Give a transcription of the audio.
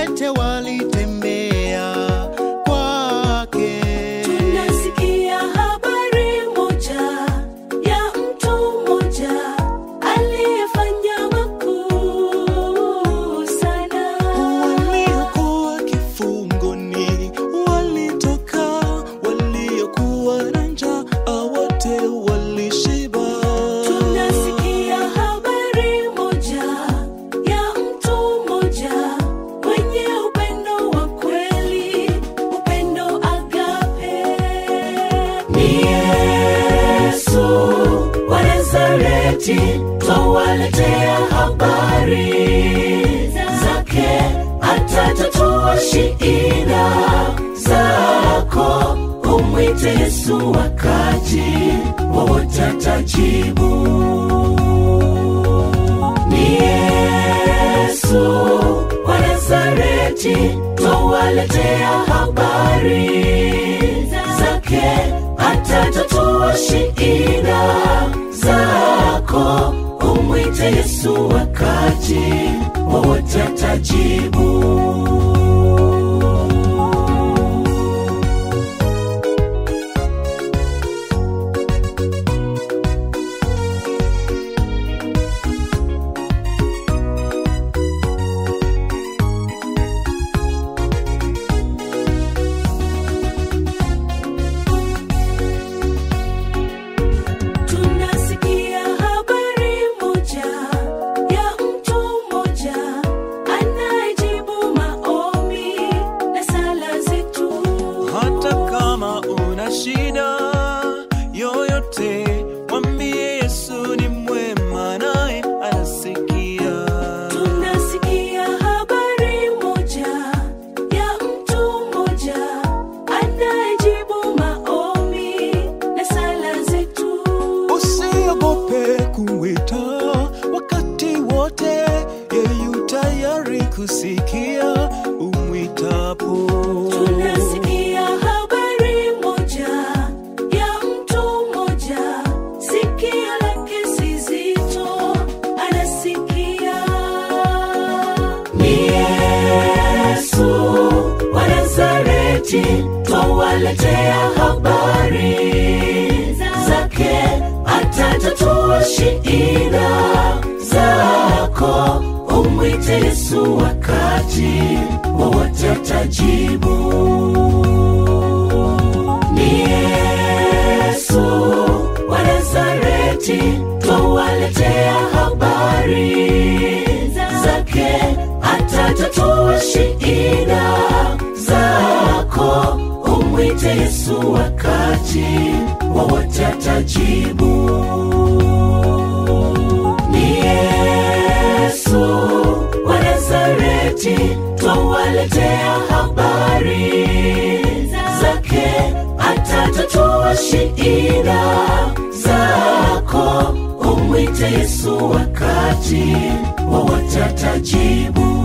viwete walitembea kwake. Tunasikia habari moja ya mtu mmoja aliyefanya makuu sana. Waliokuwa kifungoni walitoka, waliokuwa na njaa wote walishiba. Tunasikia habari moja ya mtu mmoja mwenye upendo wa kweli, upendo agape. Ni Yesu wa Nazareti, twawaletea habari zake, atatatua shida zako. Umwite Yesu wakati wowote atajibu. Ni Yesu wa Nazareti, twawaletea habari zake, atatatua shida zako. Umwite Yesu wakati wowote atajibu. Tunasikia habari moja ya mtu mmoja anayejibu maombi na sala zetu. Hata kama una shida yoyote, mwambie Yesu ni mwema naye anasikia. Tunasikia habari moja ya mtu mmoja anayejibu maombi na sala zetu. Usiogope kuita wakati wote, yeye tayari kusikia umwitapo. Tunasikia habari moja ya mtu mmoja, sikio lake si zito, anasikia. Ni Yesu wa Nazareti, twawaletea habari zake, atatatua shida zako. Umwite Yesu wakati wowote atajibu. Ni Yesu wa Nazareti, twawaletea habari zake, atatatua shida zako. Umwite Yesu wakati wowote atajibu. Ni Yesu wa Nazareti, twawaletea habari zake, atatatua shida zako. Umwite Yesu wakati wowote atajibu.